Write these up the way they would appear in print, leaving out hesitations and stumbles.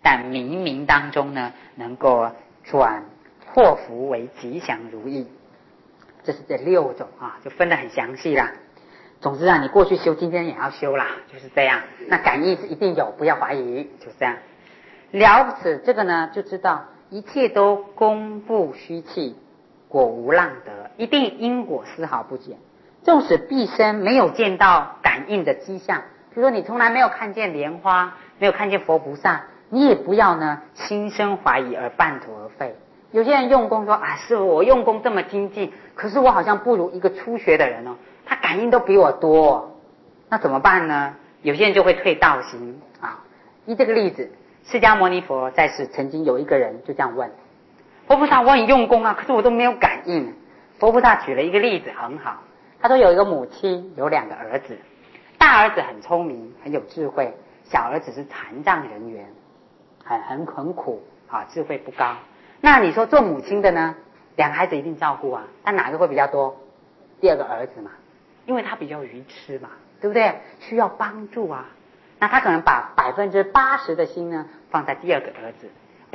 在冥冥当中呢，能够转祸福为吉祥如意。这是这6种啊，就分得很详细啦。总之啊，你过去修，今天也要修啦，就是这样。那感应是一定有，不要怀疑，就是这样。了此这个呢，就知道一切都功不虚气，果无浪得，一定因果丝毫不减。纵使毕生没有见到感应的迹象，比如说你从来没有看见莲花，没有看见佛菩萨，你也不要呢心生怀疑而半途而废。有些人用功说啊，师父我用功这么精进，可是我好像不如一个初学的人哦，他感应都比我多，那怎么办呢？有些人就会退道心啊。依这个例子，释迦牟尼佛在世曾经有一个人就这样问佛菩萨，我很用功啊，可是我都没有感应。佛菩萨举了一个例子很好，他说有一个母亲有2个儿子，大儿子很聪明很有智慧，小儿子是残障人员，很苦啊，智慧不高。那你说做母亲的呢，2个孩子一定照顾啊，但哪个会比较多？第2个儿子嘛，因为他比较愚痴嘛，对不对？需要帮助啊，那他可能把80%的心呢放在第2个儿子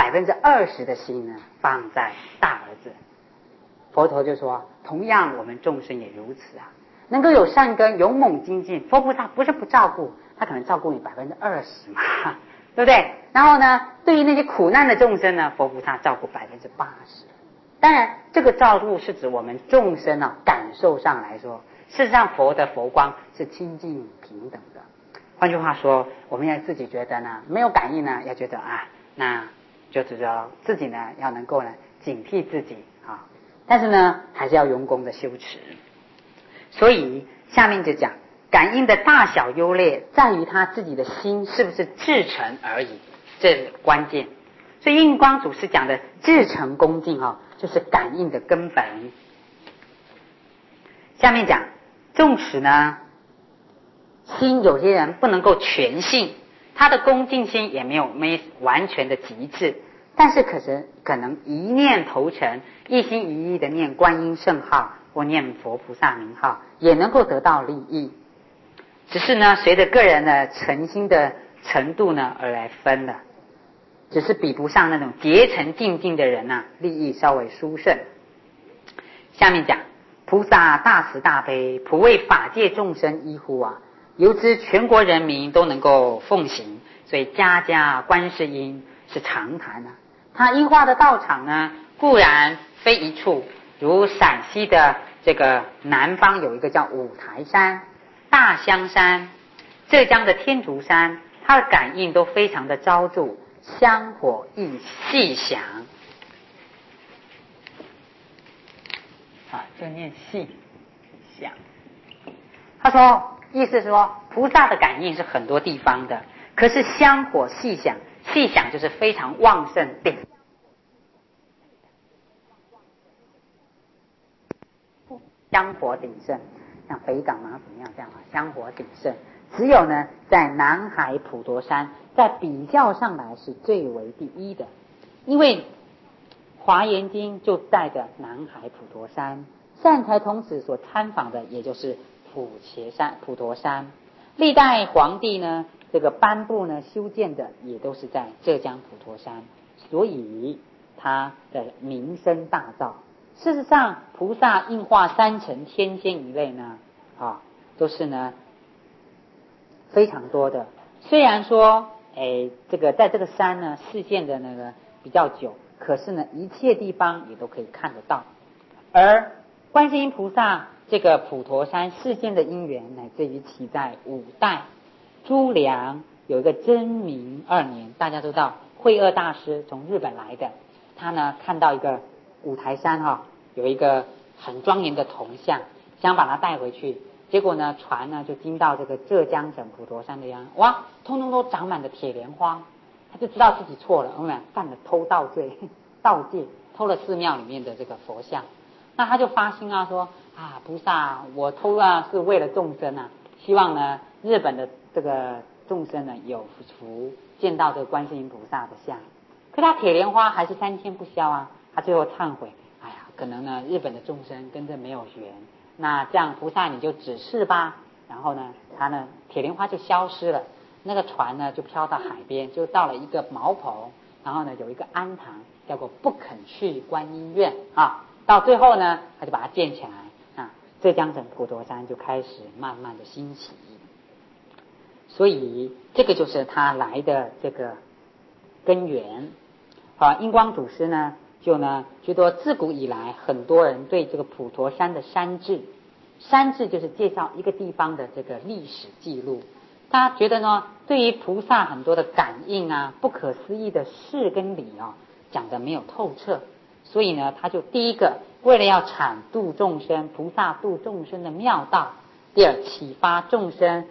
，20%的心呢放在大儿子。佛陀就说，同样我们众生也如此啊，能够有善根勇猛精进，佛菩萨不是不照顾，他可能照顾你20%嘛，对不对？然后呢，对于那些苦难的众生呢，佛菩萨照顾80%。当然这个照顾是指我们众生啊感受上来说，事实上佛的佛光是清净平等的。换句话说，我们要自己觉得呢没有感应呢，要觉得啊，那就知道自己呢要能够呢警惕自己啊，但是呢还是要用功的修持。所以下面就讲感应的大小优劣在于他自己的心是不是至诚而已，这是关键。所以印光祖师讲的至诚恭敬就是感应的根本。下面讲纵使呢心有些人不能够全信，他的恭敬心也没完全的极致，但是可能一念投诚，一心一意的念观音圣号或念佛菩萨名号，也能够得到利益。只是呢随着个人的诚心的程度呢而来分的，只是比不上那种竭诚精进的人利益稍微殊胜。下面讲菩萨大慈大悲，普为法界众生依护啊，由之全国人民都能够奉行，所以家家观世音是常谈啊。他依化的道场呢固然非一处，如陕西的这个南方有一个叫五台山、大香山，浙江的天竺山，它的感应都非常的昭著，香火亦细响啊，就念细响。他说意思是说菩萨的感应是很多地方的，可是香火细响，细响就是非常旺盛鼎，香火鼎盛，像北港马祖那样这样香火鼎盛。只有呢在南海普陀山在比较上来是最为第一的，因为华严经就在着南海普陀山，善财童子所参访的也就是普陀山，历代皇帝呢这个颁布呢修建的也都是在浙江普陀山，所以它的名声大噪。事实上菩萨应化三乘天仙一类呢都是呢非常多的。虽然说这个在这个山呢示现的那个比较久，可是呢一切地方也都可以看得到。而观世音菩萨这个普陀山示现的因缘乃至于起在5代朱良有一个真明2年，大家都知道慧锷大师从日本来的，他呢看到一个五台山有一个很庄严的铜像，想把它带回去，结果呢船呢就经到这个浙江省普陀山的样，哇，通通都长满了铁莲花，他就知道自己错了，犯了偷盗罪，盗戒，偷了寺庙里面的这个佛像。那他就发心说菩萨，我偷是为了众生希望呢日本的这个众生呢有福见到这个观世音菩萨的像。可他铁莲花还是3天不消他最后忏悔，可能呢日本的众生跟这没有缘，那这样菩萨你就指示吧。然后呢他呢铁莲花就消失了。 那个船呢就飘到海边，就到了一个茅棚，然后呢有一个庵堂，叫做不肯去观音院啊。到最后呢，他就把它建起来啊，浙江省普陀山就开始慢慢的兴起。所以这个就是他来的这个根源。好，印光祖师呢就觉得自古以来很多人对这个普陀山的山志就是介绍一个地方的这个历史记录，大家觉得呢对于菩萨很多的感应啊，不可思议的事跟理讲得没有透彻，所以呢他就第一个为了要阐度众生，菩萨度众生的妙道，第二启发众生。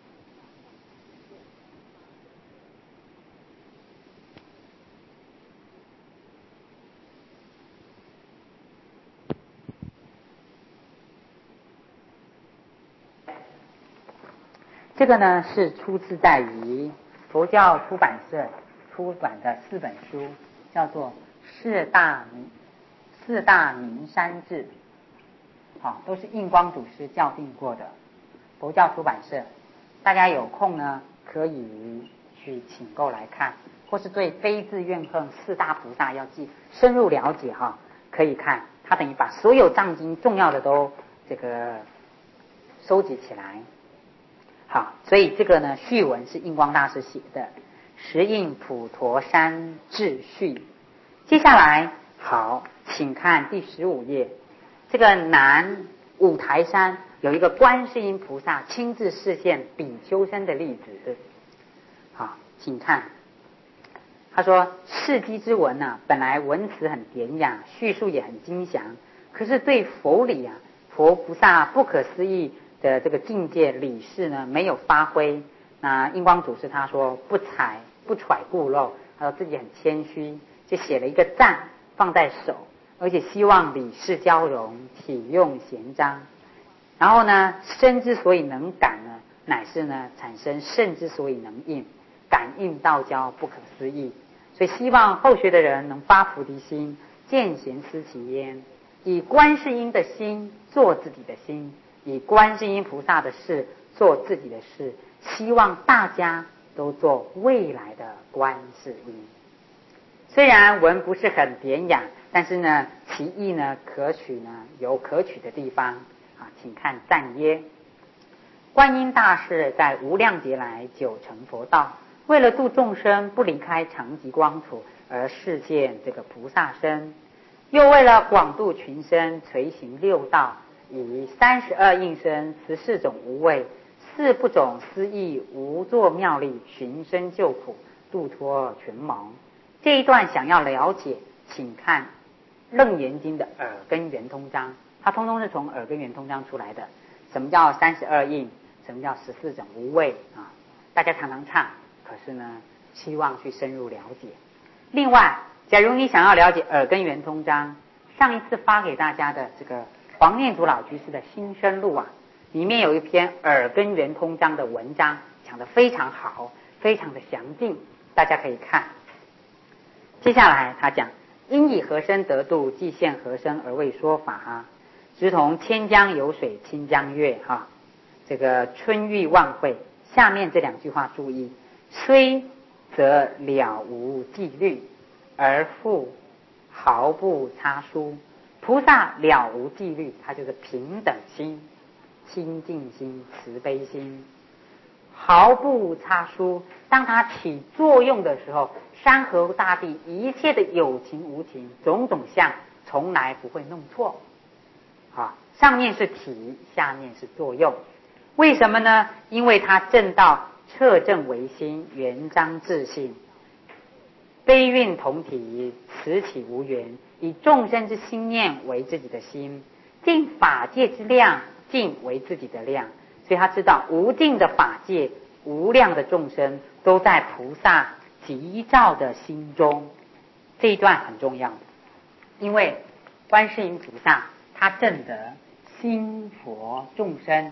这个呢是出自在于佛教出版社出版的4本书，叫做四大名山志，都是印光祖师校订过的，佛教出版社，大家有空呢可以去请购来看，或是对非自怨恨4大菩萨要深入了解可以看，他等于把所有藏经重要的都这个收集起来。好，所以这个呢序文是印光大师写的，十印普陀山志序。接下来好，请看第15页，这个南五台山有一个观世音菩萨亲自示现比丘僧的例子。好，请看，他说释基之文本来文词很典雅，叙述也很精详，可是对佛理佛菩萨不可思议的这个境界理事呢没有发挥。那印光祖师他说不揣故漏，他说自己很谦虚，就写了一个赞放在手，而且希望理事交融，体用贤章。然后呢身之所以能感呢，乃是呢产生圣之所以能应，感应道交不可思议。所以希望后学的人能发菩提心，见贤思齐焉，以观世音的心做自己的心，以观世音菩萨的事做自己的事，希望大家都做未来的观世音。虽然文不是很典雅，但是呢其意呢可取呢有可取的地方请看赞耶。观音大士在无量劫来久成佛道，为了度众生不离开常寂光土而示现这个菩萨身，又为了广度群生垂行六道，以32应身14种无畏4不种思义无作妙力寻生救苦度脱群盲。这一段想要了解，请看楞严经的耳根圆通章，它通通是从耳根圆通章出来的。什么叫32应，什么叫14种无畏大家常常唱，可是呢希望去深入了解。另外假如你想要了解耳根圆通章，上一次发给大家的这个黄念祖老居士的新生录里面有一篇耳根圆通章的文章，讲得非常好，非常的详尽，大家可以看。接下来他讲因以何身得度，即现何身而为说法直同千江有水清江月这个春玉万卉。下面这2句话注意，虽则了无纪律，而复毫不差殊。菩萨了无纪律，他就是平等心、清净心、慈悲心，毫不差殊。当他起作用的时候，山河大地一切的有情无情种种相从来不会弄错上面是体，下面是作用。为什么呢？因为他正道彻正为心，圆彰自性，悲运同体，此起无缘，以众生之心念为自己的心，尽法界之量尽为自己的量。所以他知道无尽的法界，无量的众生都在菩萨极照的心中。这一段很重要，因为观世音菩萨他证得心佛众生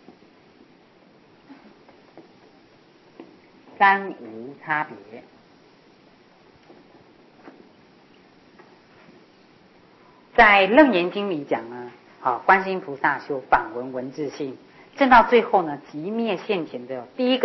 三无差别。在楞严经里讲呢观世音菩萨修反闻闻自性，证到最后呢极灭现前的第一个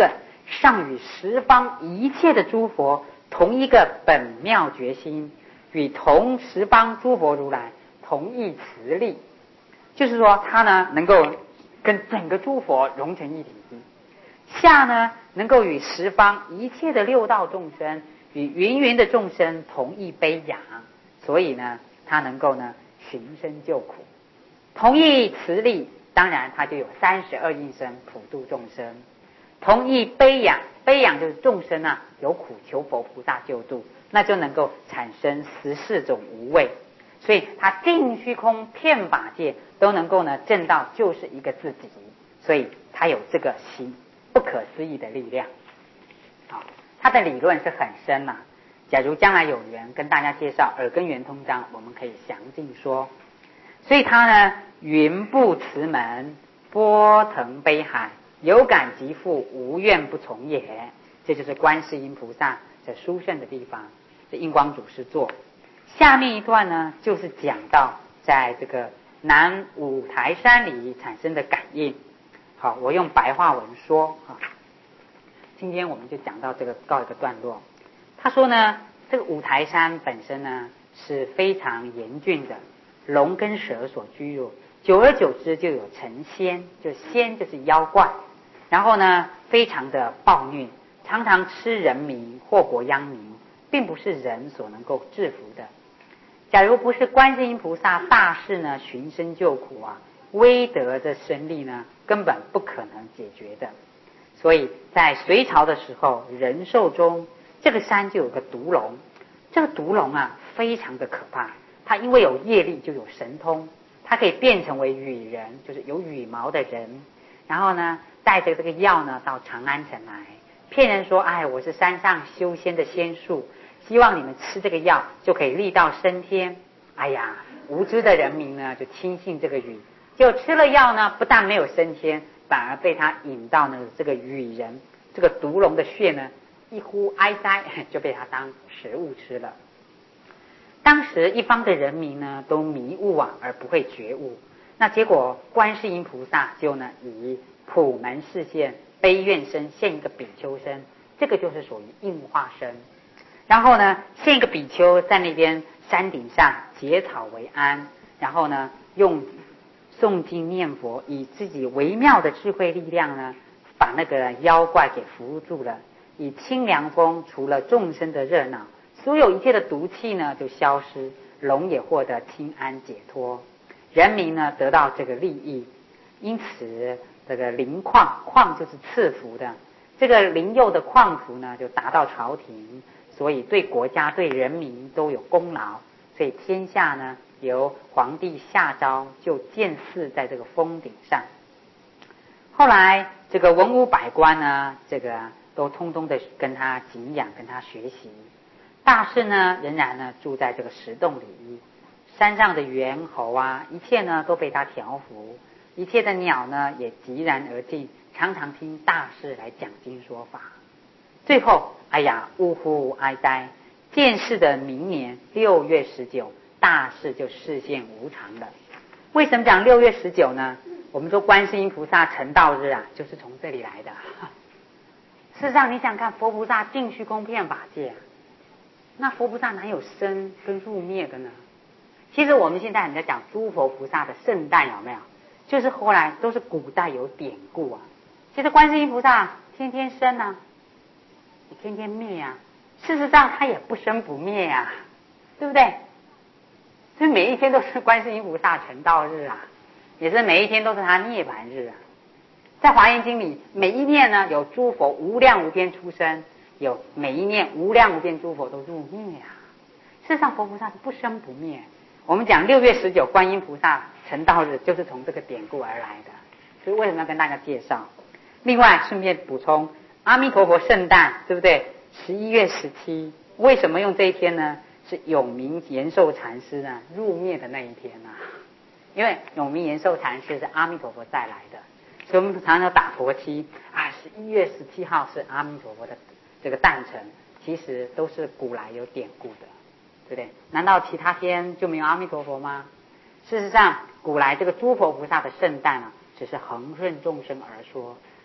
尚与十方一切的诸佛同一个本妙觉心，与同十方诸佛如来同一慈力。就是说他呢能够跟整个诸佛融成一体，下呢能够与十方一切的六道众生与芸芸的众生同一悲仰，所以呢他能够呢寻声救苦，同一慈力，当然他就有32应身普度众生，同一悲仰，悲仰就是众生啊有苦求佛菩萨救度，那就能够产生14种无畏，所以他尽虚空遍法界都能够呢证到就是一个自己，所以他有这个心不可思议的力量。好，他的理论是很深啊，假如将来有缘跟大家介绍耳根圆通章，我们可以详尽说。所以他呢云布慈门，波腾悲海，有感即复，无怨不从也。这就是观世音菩萨的殊胜的地方，这印光祖师作。下面一段呢就是讲到在这个南五台山里产生的感应。好，我用白话文说啊，今天我们就讲到这个告一个段落。他说呢，这个五台山本身呢是非常严峻的，龙跟蛇所居住，久而久之就有成仙，就仙就是妖怪，然后呢非常的暴虐，常常吃人民，祸国殃民，并不是人所能够制服的。假如不是观世音菩萨大士呢寻声救苦啊，威德的神力呢根本不可能解决的。所以在隋朝的时候，仁寿中这个山就有个毒龙，这个毒龙啊非常的可怕，它因为有业力就有神通，它可以变成为羽人，就是有羽毛的人，然后呢带着这个药呢到长安城来，骗人说哎我是山上修仙的仙术，希望你们吃这个药就可以力道升天。哎呀，无知的人民呢就轻信这个语，就吃了药呢不但没有升天，反而被他引到呢这个羽人这个毒龙的穴呢一呼哀哉，就被他当食物吃了。当时一方的人民呢都迷悟啊而不会觉悟，那结果观世音菩萨就呢以普门示现，悲愿身现一个比丘身，这个就是属于应化身，然后呢现一个比丘在那边山顶上结草为庵，然后呢用诵经念佛，以自己微妙的智慧力量呢把那个妖怪给扶住了，以清凉风除了众生的热闹，所有一切的毒气呢就消失，龙也获得清安解脱，人民呢得到这个利益。因此这个灵矿，矿就是赐福的，这个灵佑的矿福呢就达到朝廷，所以对国家对人民都有功劳，所以天下呢由皇帝下诏就建寺在这个峰顶上。后来这个文武百官呢这个都通通的跟他敬仰，跟他学习。大士呢仍然呢住在这个石洞里，山上的猿猴啊一切呢都被他调伏，一切的鸟呢也寂然而静，常常听大士来讲经说法。最后哎呀呜呼哀哉，见世的明年6月19，大士就视现无常了。为什么讲6月19呢？我们说观世音菩萨成道日啊就是从这里来的。事实上你想看佛菩萨尽虚空遍法界啊，那佛菩萨哪有生跟入灭的呢？其实我们现在很在讲诸佛菩萨的圣诞有没有，就是后来都是古代有典故啊。其实观世音菩萨天天生啊，也天天灭啊，事实上他也不生不灭啊，对不对？所以每一天都是观世音菩萨成道日啊，也是每一天都是他涅槃日啊。在华严经里每一念呢有诸佛无量无边出生，有每一念无量无边诸佛都入灭啊。事实上佛菩萨是不生不灭，我们讲6月19观音菩萨成道日就是从这个典故而来的，所以为什么要跟大家介绍？另外顺便补充阿弥陀佛圣诞，对不对？11月17，为什么用这一天呢？是永明延寿禅师呢入灭的那一天啊。因为永明延寿禅师是阿弥陀佛带来的，所以我们常常打佛七啊，11月17号是阿弥陀佛的这个诞辰，其实都是古来有典故的，对不对？难道其他天就没有阿弥陀佛吗？事实上古来这个诸佛菩萨的圣诞啊只是恒顺众生而说，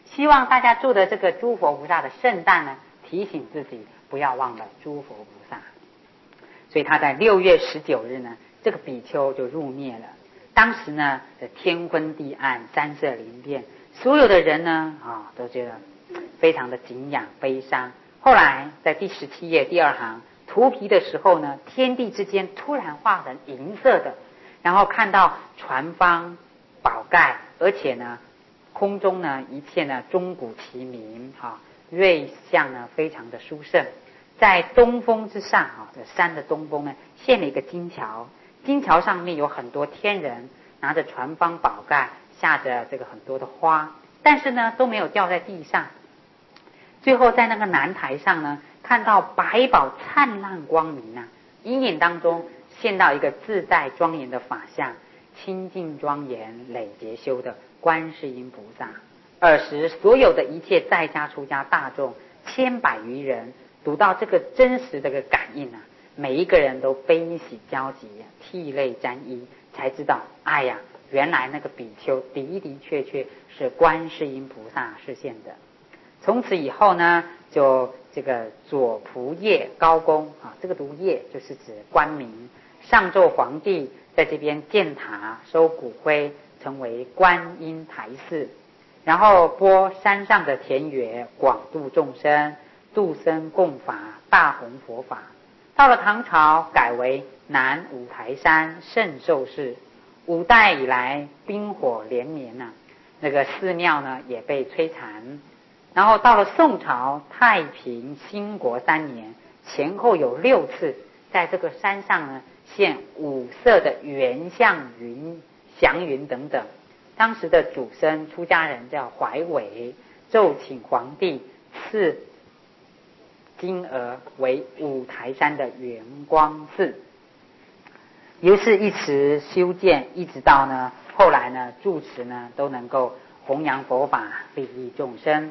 希望大家住的这个诸佛菩萨的圣诞呢，提醒自己不要忘了诸佛菩萨。所以他在6月19日呢，这个比丘就入灭了。当时呢，天昏地暗，山色林变，所有的人呢都觉得非常的敬仰悲伤。后来在第17页第2行涂皮的时候呢，天地之间突然化成银色的，然后看到船方宝盖，而且呢空中呢一切呢钟鼓齐鸣瑞相呢非常的殊胜。在东峰之上这山的东峰呢现了一个金桥，金桥上面有很多天人拿着船方宝盖，下着这个很多的花，但是呢都没有掉在地上。最后在那个南台上呢，看到百宝灿烂光明隐隐当中现到一个自在庄严的法相，清净庄严累劫修的观世音菩萨。尔时所有的一切在家出家大众千百余人读到这个真实的感应每一个人都悲喜交集，涕泪沾衣，才知道哎呀，原来那个比丘的的确确是观世音菩萨示现的。从此以后呢，就这个左仆射高公这个读夜就是指官名，上奏皇帝在这边建塔收骨灰，成为观音台寺，然后拨山上的田野广度众生，度生共法，大弘佛法。到了唐朝改为南五台山圣寿寺。5代以来兵火连绵那个寺庙呢也被摧残。然后到了宋朝太平兴国3年，前后有6次在这个山上呢现5色的圆相云、祥云等等。当时的主僧出家人叫怀伟，奏请皇帝赐金额为五台山的圆光寺。于是一直修建，一直到呢后来呢住持呢都能够弘扬佛法，利益众生。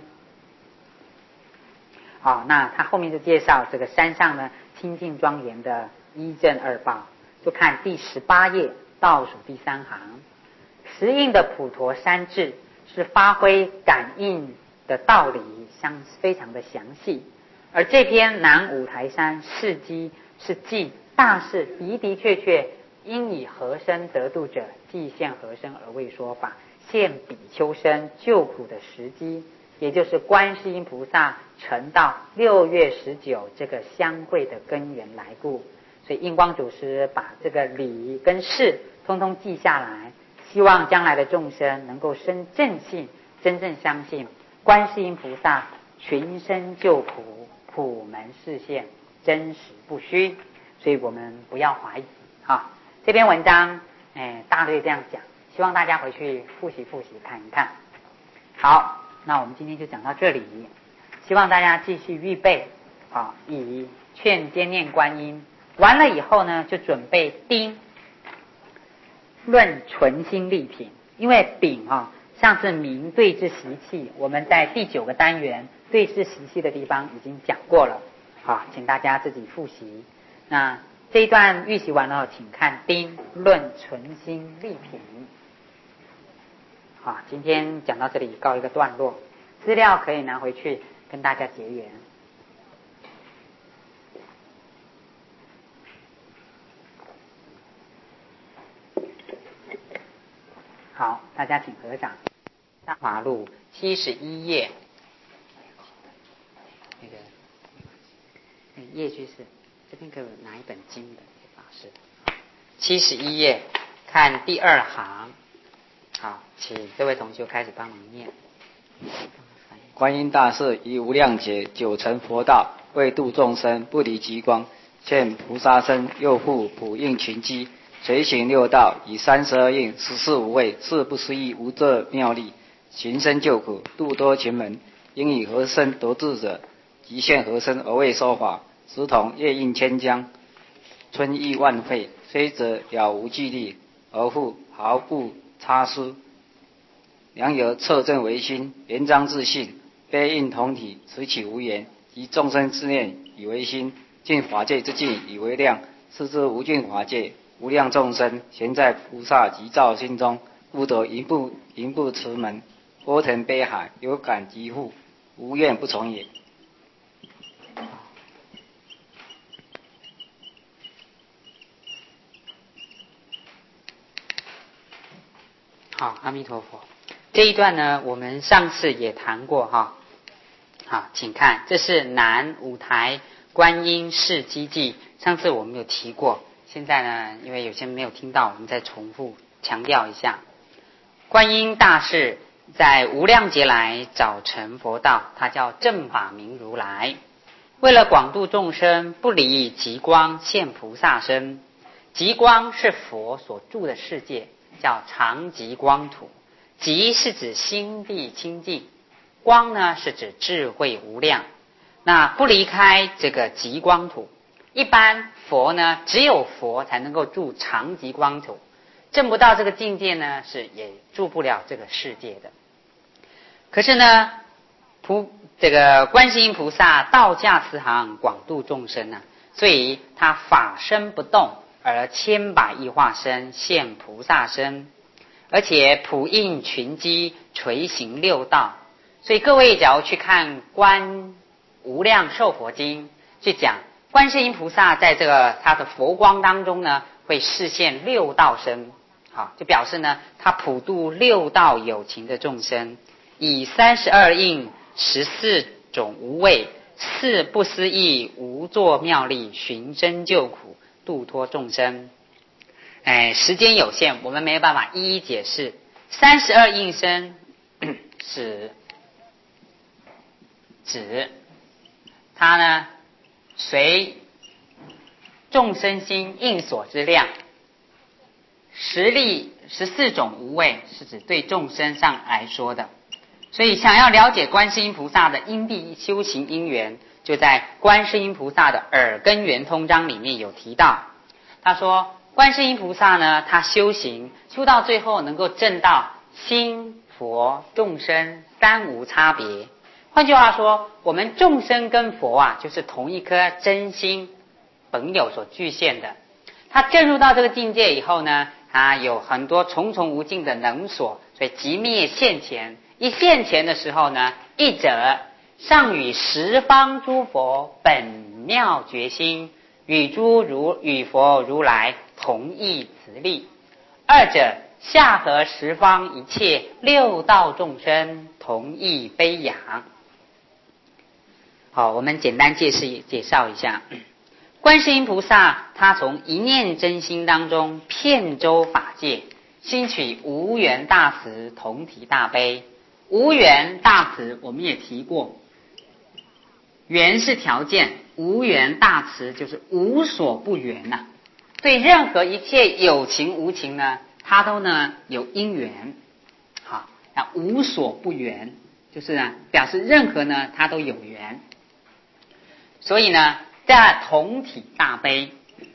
那他后面就介绍这个山上呢清净庄严的一正二报，就看第18页倒数第3行。石印的普陀山志是发挥感应的道理，非常的详细。而这篇南五台山事迹是记大士的的确确因以何身得度者，即现何身而为说法，现比丘身救苦的时机，也就是观世音菩萨成道6月19这个相会的根源来故。所以印光祖师把这个理跟事通通记下来，希望将来的众生能够生正信，真正相信观世音菩萨群生救苦，普门示现，真实不虚。所以我们不要怀疑这篇文章大略这样讲，希望大家回去复习看一看。好，那我们今天就讲到这里，希望大家继续预备以劝兼念观音。完了以后呢，就准备丁论纯心利品。因为丙上次明对治习气，我们在第9个单元对治习气的地方已经讲过了请大家自己复习。那这一段预习完了，请看丁论纯心利品。今天讲到这里告一个段落，资料可以拿回去跟大家结缘。好，大家请合掌。大华录71页，那个页居士这边给我拿一本经的法师。71页看第2行。好，请这位同学开始帮忙念。 观音大士以无量劫9成佛道，为度众生不离极光，现菩萨身，又复普应群机，随行6道，以32应14无畏，是不思议无这妙力，行深救苦，度多群门。应以何身得智者，即现何身而为说法，时同夜映千江，春意万沸，虽则了无距力，而复毫不差失。良由测证为心，圆彰自信，悲应同体，此起无言，及众生之念以为心，尽法界之境以为量，是之无尽法界，无量众生，咸在菩萨及照心中，不得一步持门。 波腾悲海，有感即复，无怨不从也。 好，阿弥陀佛。这一段呢，我们上次也谈过哈。好，请看，这是南五台观音释机记。上次我们有提过，现在呢，因为有些人没有听到，我们再重复强调一下。观音大士在无量劫来早成佛道，他叫正法明如来。为了广度众生，不离极光现菩萨身。极光是佛所住的世界，叫常极光土。极是指心地清净，光呢是指智慧无量。那不离开这个极光土，一般佛呢只有佛才能够住常极光土，证不到这个境界呢是也住不了这个世界的。可是呢这个观世音菩萨道驾慈航，广度众生啊，所以他法身不动，而千百亿化身现菩萨身，而且普应群机，垂行六道。所以各位假如去看观无量寿佛经，去讲观世音菩萨在这个他的佛光当中呢，会示现六道身，好，就表示呢他普度六道有情的众生，以32应14种无畏，4不思议无作妙力，寻真救苦，度脱众生。时间有限，我们没有办法一一解释。32应身是指它呢随众生心应所之量，实力14种无畏是指对众生上来说的。所以想要了解观世音菩萨的因地修行因缘，就在观世音菩萨的耳根圆通章里面有提到。他说观世音菩萨呢，他修行修到最后能够证到心佛众生三无差别。换句话说，我们众生跟佛啊，就是同一颗真心本有所具现的。他证入到这个境界以后呢，他有很多重重无尽的能所，所以即灭现前。一现前的时候呢，一者上与十方诸佛本妙觉心，与佛如来同一慈力；二者下合十方一切六道众生同一悲仰。好，我们简单介绍一下。观世音菩萨他从一念真心当中遍周法界，兴起无缘大慈，同体大悲。无缘大慈我们也提过，缘是条件，无缘大慈就是无所不缘呐。对任何一切有情无情呢，它都呢有因缘。好，那无所不缘就是呢表示任何呢它都有缘。所以呢在同体大悲，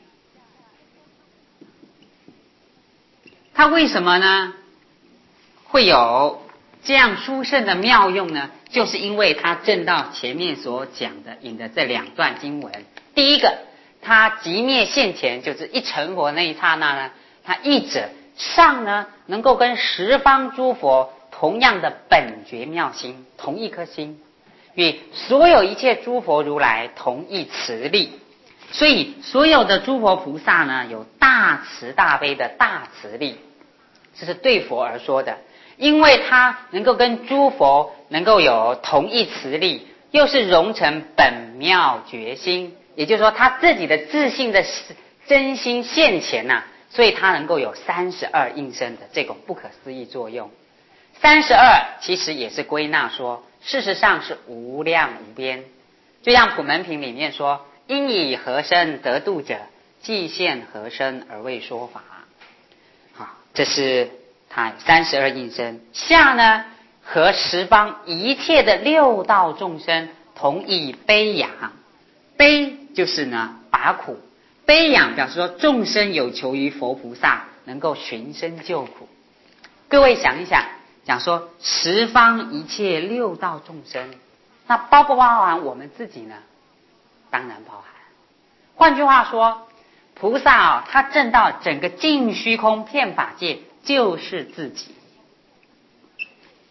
它为什么呢会有这样殊胜的妙用呢？就是因为它证到前面所讲的引的这两段经文。第一个，它即灭现前，就是一成佛那一刹那呢，它一者上呢能够跟十方诸佛同样的本觉妙心，同一颗心，与所有一切诸佛如来同一慈力。所以所有的诸佛菩萨呢，有大慈大悲的大慈力，这是对佛而说的。因为他能够跟诸佛能够有同一慈力，又是融成本妙觉心，也就是说他自己的自信的真心现前呐，所以他能够有32应身的这种不可思议作用。32其实也是归纳说，事实上是无量无边。就像普门品里面说，因以何身得度者，既现何身而为说法。好，这是他有32应身。下呢和十方一切的六道众生同以悲仰。悲就是呢拔苦，悲仰表示说众生有求于佛菩萨，能够寻声救苦。各位想一想，讲说十方一切六道众生，那包不包含我们自己呢？当然包含。换句话说，菩萨他证到整个尽虚空遍法界就是自己。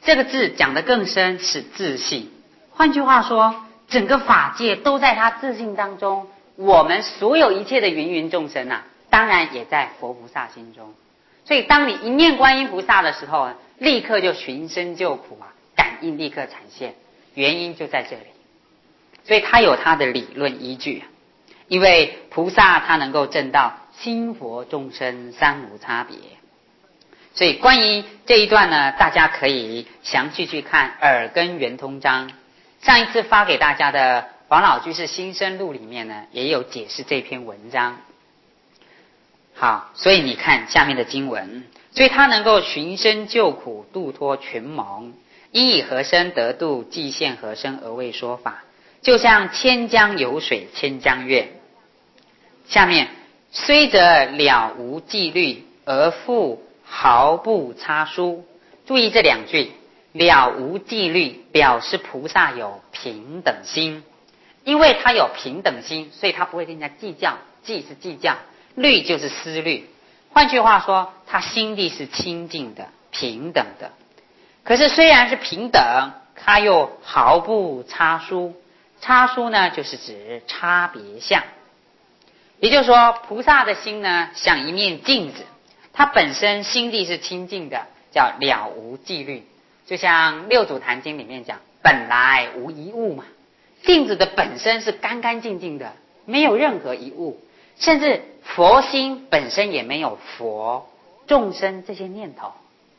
这个字讲得更深，是自信。换句话说，整个法界都在他自信当中，我们所有一切的芸芸众生啊，当然也在佛菩萨心中。所以当你一念观音菩萨的时候啊，立刻就寻声救苦啊，感应立刻产现，原因就在这里。所以他有他的理论依据，因为菩萨他能够证到心佛众生三无差别。所以关于这一段呢，大家可以详细去看耳根圆通章。上一次发给大家的黄老居士心声录里面呢，也有解释这篇文章。好，所以你看下面的经文，所以他能够寻声救苦，度脱群蒙，因以何身得度，即现何身而为说法，就像千江有水千江月。下面虽则了无纪律，而复毫不差殊。注意这两句，了无纪律表示菩萨有平等心，因为他有平等心，所以他不会跟人家计较，计是计较，律就是思虑。换句话说，他心地是清净的、平等的。可是虽然是平等，他又毫不差殊。差殊呢，就是指差别相。也就是说，菩萨的心呢，像一面镜子，它本身心地是清净的，叫了无纪律。就像六祖坛经里面讲，本来无一物嘛，镜子的本身是干干净净的，没有任何一物，甚至佛心本身也没有佛、众生这些念头。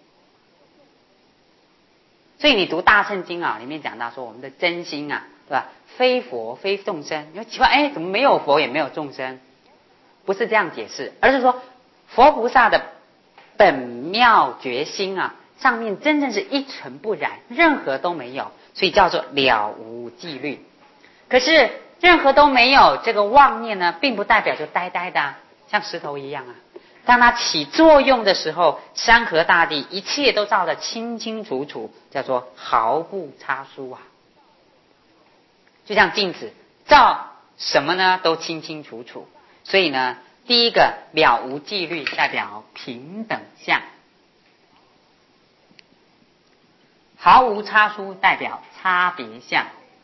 所以你读大乘经啊，里面讲到说我们的真心啊，对吧？非佛非众生，你会奇怪，怎么没有佛也没有众生？不是这样解释，而是说佛菩萨的本妙觉心啊，上面真正是一尘不染，任何都没有，所以叫做了无纪律。可是任何都没有，这个妄念呢，并不代表就呆呆的像石头一样啊。当它起作用的时候，山河大地一切都照得清清楚楚，叫做毫不差殊啊。就像镜子照什么呢，都清清楚楚。所以呢，第一个了无纪律代表平等相，毫无差殊代表差别相。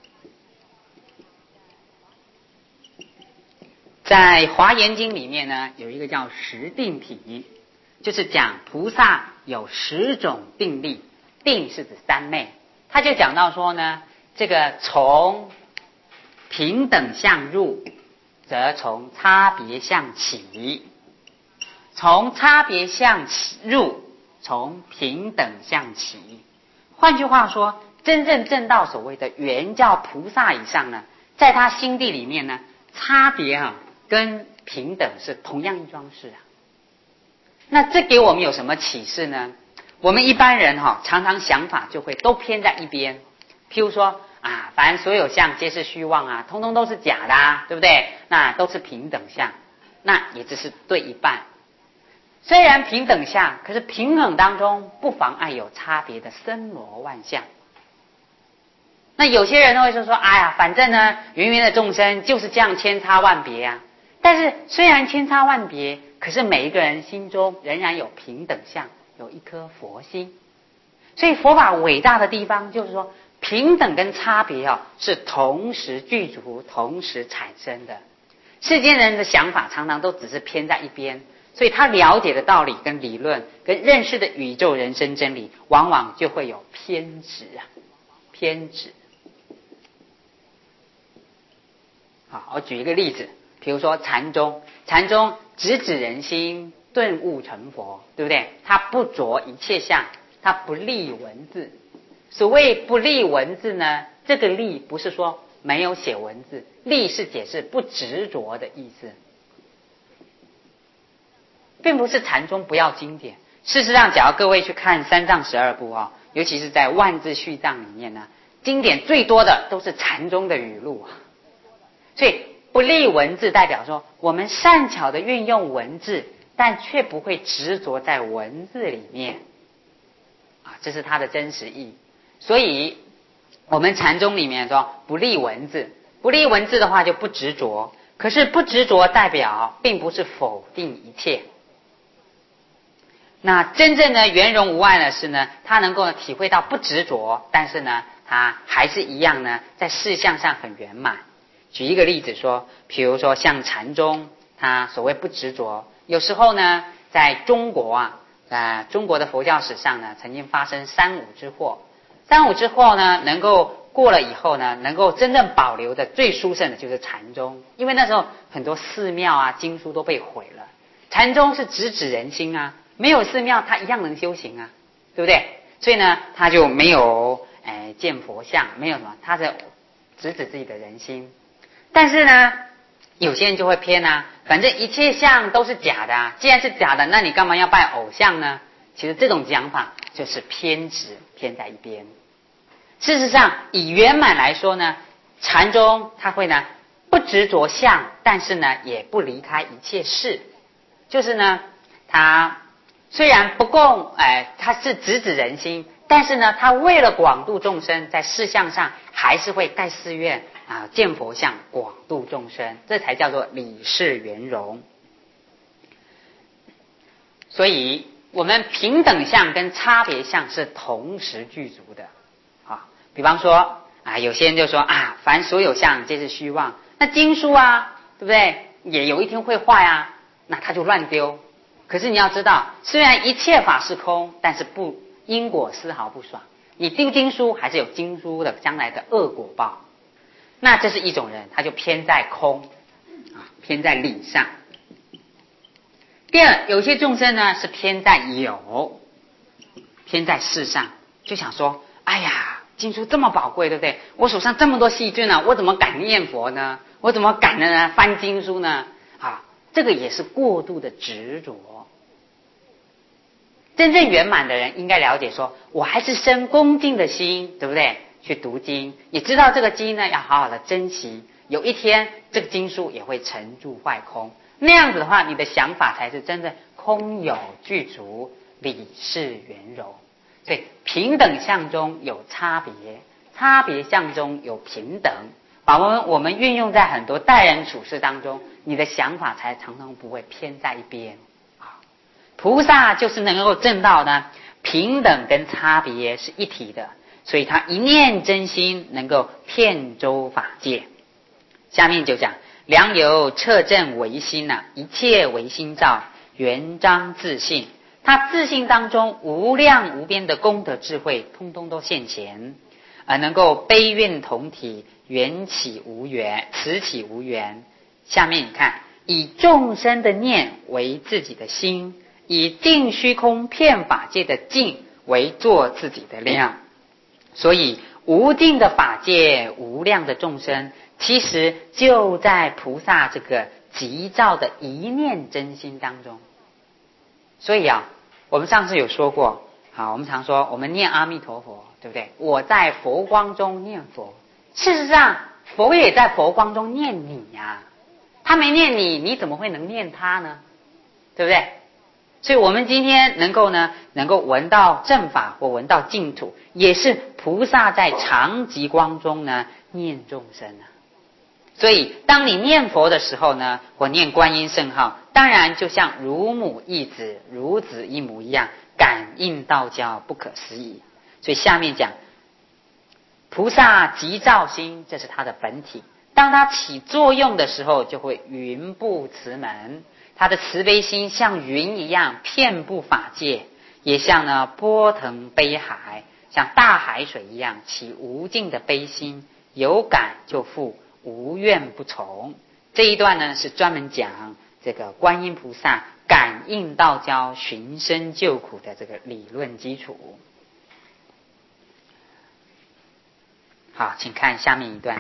在华严经里面呢，有一个叫十定体，就是讲菩萨有10种定力，定是指三昧。他就讲到说呢，这个从平等相入，则从差别相起；从差别相入，从平等相起。换句话说，真正证到所谓的圆教菩萨以上呢，在他心地里面呢，差别跟平等是同样一桩事啊。那这给我们有什么启示呢？我们一般人常常想法就会都偏在一边，譬如说凡所有相皆是虚妄啊，通通都是假的啊，对不对？那都是平等相，那也只是对一半。虽然平等相，可是平等当中不妨碍有差别的森罗万象。那有些人都会说反正呢，芸芸的众生就是这样千差万别啊。但是虽然千差万别，可是每一个人心中仍然有平等相，有一颗佛心。所以佛法伟大的地方就是说，平等跟差别是同时具足、同时产生的。世间人的想法常常都只是偏在一边，所以他了解的道理跟理论跟认识的宇宙人生真理，往往就会有偏执偏执。好，我举一个例子，比如说禅宗直指人心，顿悟成佛，对不对？他不着一切相，他不立文字。所谓不立文字呢，这个立不是说没有写文字，立是解释不执着的意思，并不是禅宗不要经典。事实上，假如各位去看三藏12部尤其是在万字序藏里面呢，经典最多的都是禅宗的语录所以不立文字代表说，我们善巧的运用文字，但却不会执着在文字里面这是它的真实意义。所以我们禅宗里面说不立文字，不立文字的话就不执着，可是不执着代表并不是否定一切。 那真正的圆融无碍呢，是呢，他能够体会到不执着，但是呢，他还是一样呢，在事项上很圆满。举一个例子说，比如说像禅宗，他所谓不执着，有时候呢，在中国中国的佛教史上呢，曾经发生三武之祸。三武之祸呢，能够过了以后呢，能够真正保留的最殊胜的就是禅宗，因为那时候很多寺庙经书都被毁了。禅宗是直指人心没有寺庙他一样能修行对不对？所以呢，他就没有见佛像，没有什么，他是直指自己的人心。但是呢，有些人就会偏反正一切相都是假的既然是假的，那你干嘛要拜偶像呢？其实这种讲法就是偏执，偏在一边。事实上，以圆满来说呢，禅宗他会呢不执着相，但是呢也不离开一切事，就是呢他虽然不共他是直指人心，但是呢他为了广度众生，在事项上还是会盖寺院建佛像，广度众生，这才叫做理事圆融。所以我们平等相跟差别相是同时具足的比方说有些人就说凡所有相皆是虚妄，那经书对不对，也有一天会坏那他就乱丢。可是你要知道，虽然一切法是空，但是不因果丝毫不爽，你丢经书还是有经书的将来的恶果报。那这是一种人，他就偏在空偏在理上。第二，有些众生呢是偏在有，偏在事上，就想说哎呀，经书这么宝贵，对不对？我手上这么多细菌我怎么敢念佛呢？我怎么敢呢翻经书呢？这个也是过度的执着。真正圆满的人应该了解说，我还是生恭敬的心，对不对？去读经，也知道这个经呢要好好的珍惜，有一天这个经书也会成住坏空，那样子的话，你的想法才是真正空有具足，理事圆融。所以平等相中有差别，差别相中有平等，把我们运用在很多待人处事当中，你的想法才常常不会偏在一边。菩萨就是能够证到呢，平等跟差别是一体的，所以他一念真心能够遍周法界。下面就讲良由彻证唯心一切唯心造，圆彰自信。他自信当中无量无边的功德智慧，通通都现前，能够悲愿同体，缘起无缘，此起无缘。下面你看，以众生的念为自己的心，以定虚空遍法界的境为做自己的量。所以无尽的法界，无量的众生，其实就在菩萨这个急躁的一念真心当中。所以我们上次有说过我们常说我们念阿弥陀佛，对不对？我在佛光中念佛，事实上佛也在佛光中念你他没念你，你怎么会能念他呢？对不对？所以我们今天能够闻到正法或闻到净土，也是菩萨在常寂光中念众生所以当你念佛的时候或念观音圣号，当然就像如母忆子，如子一母一样，感应道交，不可思议。所以下面讲菩萨急躁心，这是他的本体，当他起作用的时候，就会云布慈门。他的慈悲心像云一样遍布法界，也像波腾悲海，像大海水一样起无尽的悲心，有感就付，无怨不从。这一段是专门讲这个观音菩萨感应道交、寻声救苦的这个理论基础。好，请看下面一段。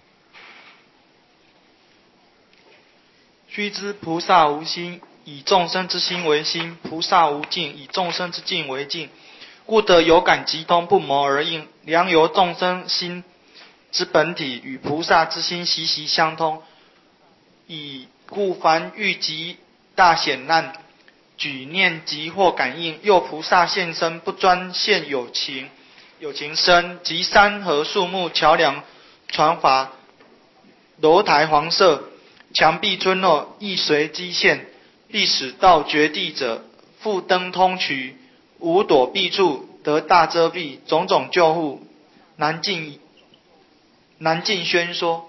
须知菩萨无心，以众生之心为心；菩萨无境，以众生之境为境。故得有感即通，不谋而应。良由众生心之本体与菩萨之心息息相通，以故凡遇及大险难，举念即获感应。又菩萨现身，不专现有情身，即山河树木、桥梁、船筏、楼台黄舍、墙壁村落，亦随机现，必使到绝地者， 复登通衢，无躲避处，得大遮蔽，种种救护，难尽宣说。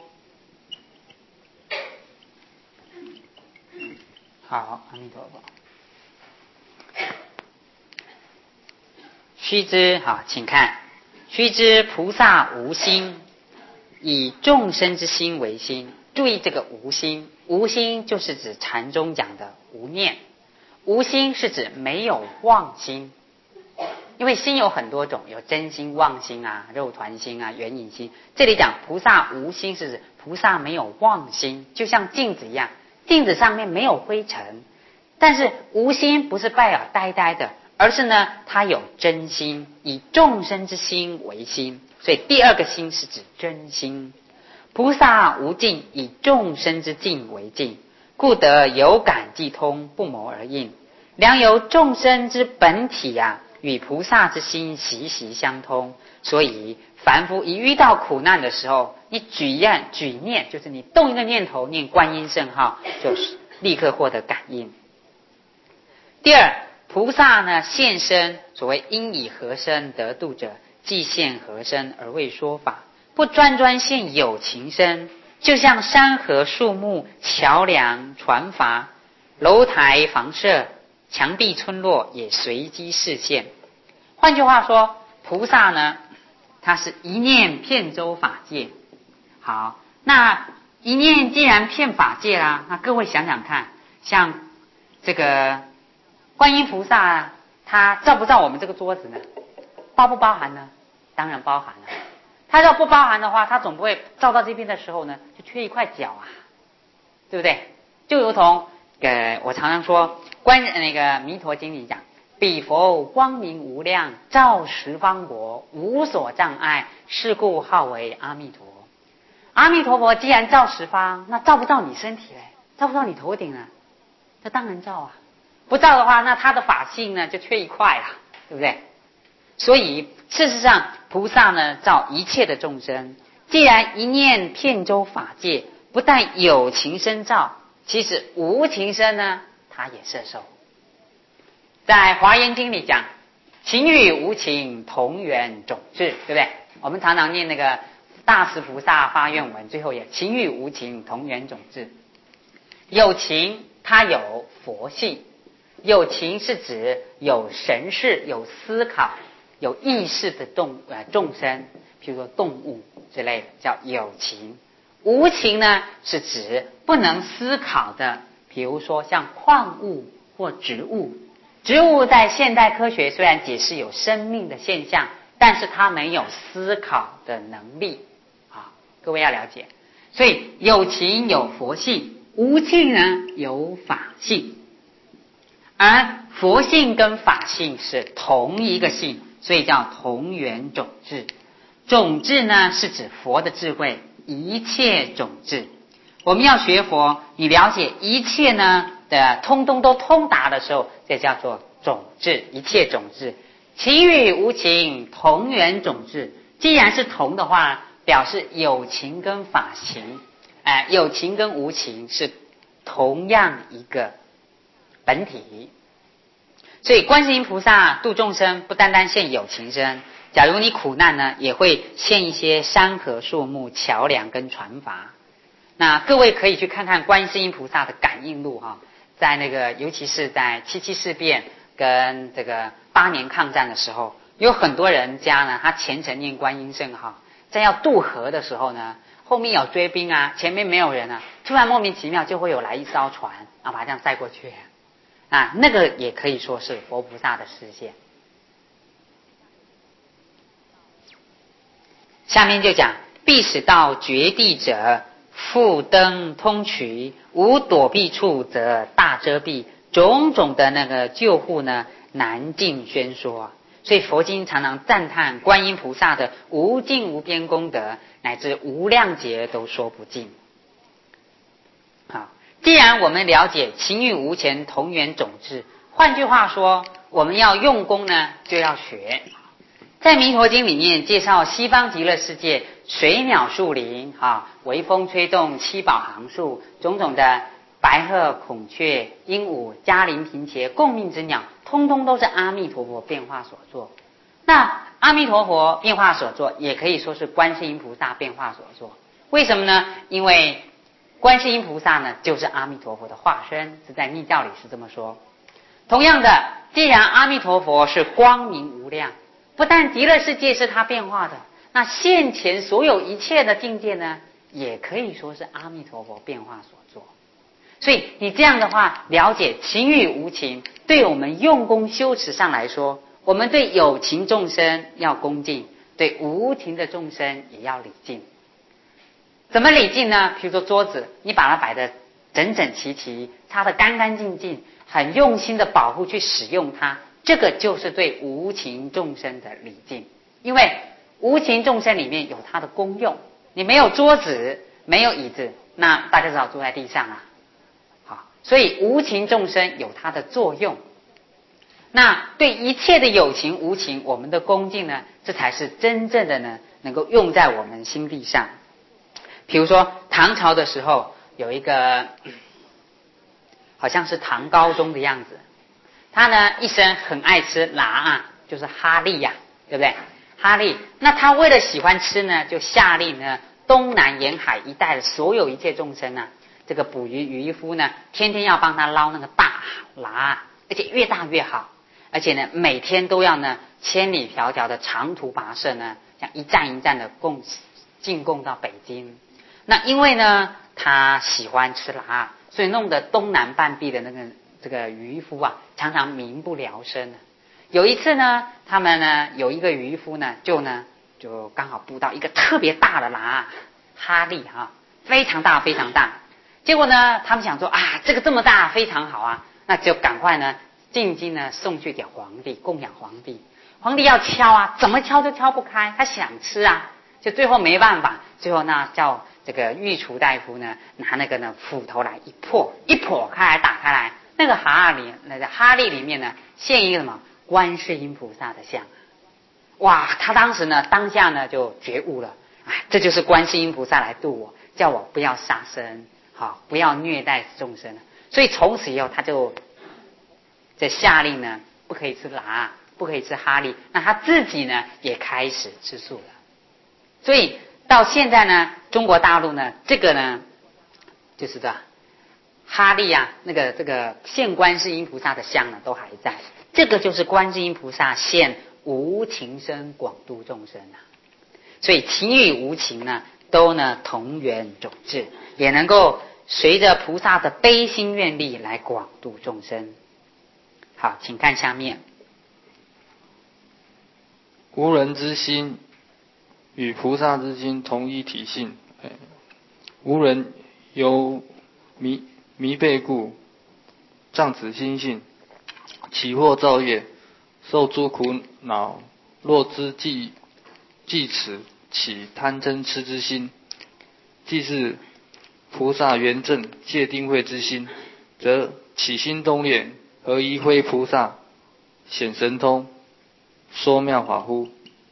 好，阿弥陀佛。须知，好，请看，须知菩萨无心，以众生之心为心。注意这个无心，无心就是指禅中讲的无念，无心是指没有妄心。因为心有很多种，有真心、妄心啊、肉团心啊、缘影心。这里讲菩萨无心是指菩萨没有妄心，就像镜子一样，镜子上面没有灰尘。但是无心不是拜耳呆呆的，而是呢他有真心，以众生之心为心。所以第二个心是指真心。菩萨无尽，以众生之境为境，故得有感即通，不谋而应。良由众生之本体啊，与菩萨之心息息相通。所以凡夫一遇到苦难的时候，你举念，就是你动一个念头，念观音圣号，就是立刻获得感应。第二，菩萨呢现身，所谓因以何身得度者，即现何身而为说法，不专现有情身，就像山河树木、桥梁船筏、楼台房舍、墙壁村落也随机示现。换句话说，菩萨呢他是一念遍周法界。好，那一念既然遍法界啦，那各位想想看，像这个观音菩萨他照不照我们这个桌子呢？包不包含呢？当然包含了。他要不包含的话，他总不会照到这边的时候呢就缺一块角啊，对不对？就如同我常常说那个弥陀经里讲，彼佛光明无量，照十方国，无所障碍，是故号为阿弥陀。阿弥陀佛既然照十方，那照不照你身体嘞？照不照你头顶呢？这当然照啊。不照的话，那他的法性呢就缺一块啦，对不对？所以事实上菩萨呢照一切的众生，既然一念遍周法界，不但有情身照，其实无情身呢他也摄受。在华严经里讲，情与无情同源种智，对不对？我们常常念那个大慈菩萨发愿文，最后也情与无情同源种智。有情它有佛性，有情是指有神识、有思考、有意识的众生，譬如说动物之类的叫有情。无情呢是指不能思考的，比如说像矿物或植物。植物在现代科学虽然解释有生命的现象，但是它没有思考的能力啊，各位要了解。所以有情有佛性，无情呢有法性。而佛性跟法性是同一个性，所以叫同源种智。种智呢是指佛的智慧，一切种智。我们要学佛，你了解一切呢的通通都通达的时候，这叫做种智，一切种智。情与无情同源种智，既然是同的话，表示有情跟法情，有情跟无情是同样一个本体。所以观世音菩萨度众生不单单现有情身，假如你苦难呢，也会现一些山河树木、桥梁跟船筏。那各位可以去看看观世音菩萨的感应录哈，在那个尤其是在7·7事变跟这个8年抗战的时候，有很多人家呢，他虔诚念观音圣号，在要渡河的时候呢，后面有追兵啊，前面没有人啊，突然莫名其妙就会有来一艘船，然后把它这样载过去啊，那个也可以说是佛菩萨的示现。下面就讲必使到绝地者，复登通衢，无躲避处，则大遮蔽，种种的那个救护呢，难尽宣说。所以佛经常常赞叹观音菩萨的无尽无边功德，乃至无量劫都说不尽。好，既然我们了解情与无情同源种智，换句话说，我们要用功呢，就要学。在弥陀经里面介绍西方极乐世界水鸟树林微风吹动七宝行树，种种的白鹤、孔雀、鹦鹉、嘉陵、频伽、共命之鸟， 通通都是阿弥陀佛变化所做。那阿弥陀佛变化所做，也可以说是观世音菩萨变化所做。为什么呢？因为观世音菩萨呢，就是阿弥陀佛的化身，是在密教里是这么说。同样的，既然阿弥陀佛是光明无量，不但极乐世界是他变化的，那现前所有一切的境界呢，也可以说是阿弥陀佛变化所做。所以你这样的话，了解情与无情，对我们用功修持上来说，我们对有情众生要恭敬，对无情的众生也要礼敬。怎么礼敬呢？比如说桌子，你把它摆得整整齐齐，擦得干干净净，很用心的保护去使用它，这个就是对无情众生的礼敬。因为无情众生里面有它的功用，你没有桌子，没有椅子，那大家只好坐在地上啊。好，所以无情众生有它的作用。那对一切的有情无情，我们的恭敬呢，这才是真正的呢，能够用在我们心地上。比如说唐朝的时候，有一个好像是唐高宗的样子，他呢一生很爱吃辣啊，就是哈利呀，对不对？哈利，那他为了喜欢吃呢，就下令呢，东南沿海一带的所有一切众生啊，这个捕鱼渔夫呢，天天要帮他捞那个大辣，而且越大越好，而且呢，每天都要呢千里迢迢的长途跋涉呢，像一站一站的进贡到北京。那因为呢，他喜欢吃辣，所以弄得东南半壁的这个渔夫啊，常常民不聊生。有一次呢，他们呢有一个渔夫呢，就刚好捕到一个特别大的辣，哈利啊，非常大非常大。结果呢，他们想说啊，这个这么大非常好啊，那就赶快呢进京呢送去给皇帝供养皇帝。皇帝要敲啊，怎么敲都敲不开，他想吃啊，就最后没办法，最后呢叫这个御厨大夫呢拿那个呢斧头来一破开来打开来，那个哈利里面呢现一个什么观世音菩萨的像。哇，他当时呢当下呢就觉悟了，哎，这就是观世音菩萨来度我，叫我不要杀生，好，不要虐待众生。所以从此以后他就这下令呢不可以吃辣，不可以吃哈利，那他自己呢也开始吃素了。所以到现在呢，中国大陆呢，这个呢，就是这哈利啊，这个现观世音菩萨的像呢，都还在。这个就是观世音菩萨现无情身广度众生啊。所以情与无情呢，都呢同源种质，也能够随着菩萨的悲心愿力来广度众生。好，请看下面。 无人之心与菩萨之心同一体性，无人由迷悖故，障此心性，起惑造业，受诸苦恼。若知即此起贪嗔痴之心，即是菩萨圆正戒定慧之心，则起心动念，何以非菩萨显神通，说妙法乎？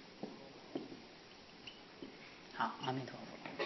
好，阿弥陀佛。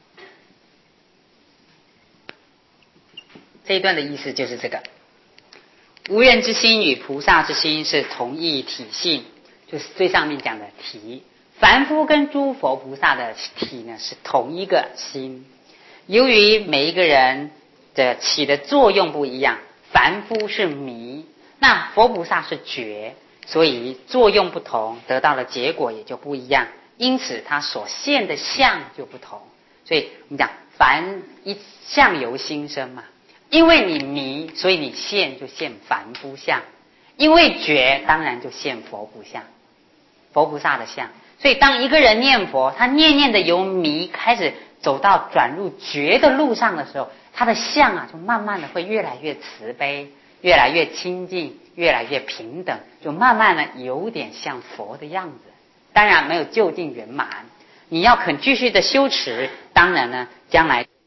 这一段的意思就是这个，无人之心与菩萨之心是同一体性，就是最上面讲的体。凡夫跟诸佛菩萨的体呢是同一个心，由于每一个人的起的作用不一样，凡夫是迷，那佛菩萨是觉，所以作用不同，得到的结果也就不一样，因此他所现的相就不同。所以我们讲凡一相由心生嘛，因为你迷，所以你现就现凡夫相，因为觉当然就现佛菩萨的相。所以当一个人念佛，他念念的由迷开始走到转入觉的路上的时候，他的相啊就慢慢的会越来越慈悲，越来越亲近，越来越平等，就慢慢的有点像佛的样子。当然没有究竟圆满，你要肯继续的修持，当然呢将来